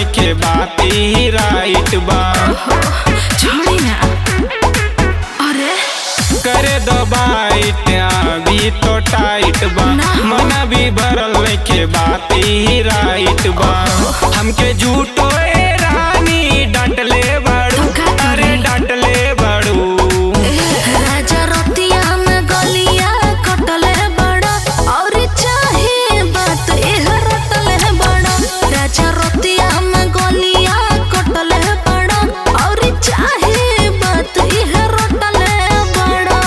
लइके बात ही राइट बा। छोड़ी ना। अरे करे दो बाइट अभी तो टाइट बा। मना भी भरल लइके बात ही राइट बा। हमके झूठो ए रानी डांटले बाड़ू। अरे डांटले बाड़ू। राजा रतिया में गलिया कटले बड़ा और चाहे बात एह रटले बड़ा। राजा रतिया में गलिया कटले बड़ा और चाहे बात एह रटले बड़ा।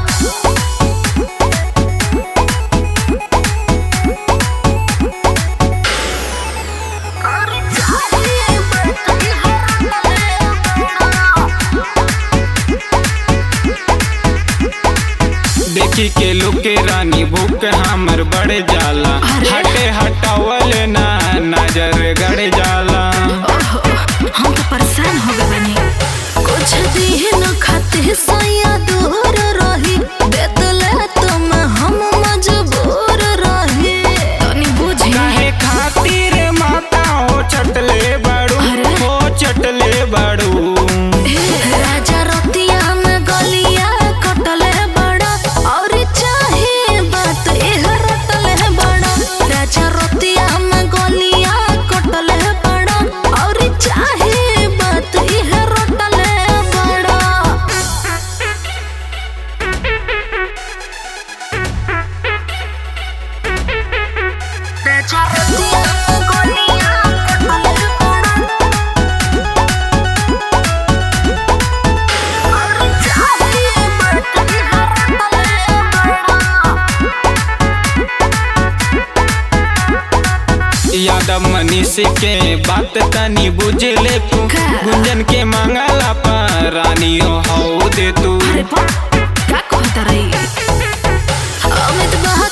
देखी के लुके रानी भूख हमर बढ़ जाला। हटे हटावल ना नजर गड़ जाला। हम तो परेशान हो गए बनी। कुछ दिन खाते सैया दूर रही बेतले तुम हम मजबूर रही। तनी बुझी काहे खातिर माता हो चटले बाड़ू। हो चटले बाड़ू। राजा रतिया में गलिया कटले बड़ा और चाहे बात एह रटले बड़ा। राजा रतिया में गलिया कटले बड़ा और चाहे बात एह रटले बड़ा। राजा रतिया में गलिया कटले बड़ा यादव मनीष के बात तनी बुझले तू। गुंजन के मांगला पर रानियो हो दे तू। अरे बा, क्या कहता रही? अमित बहा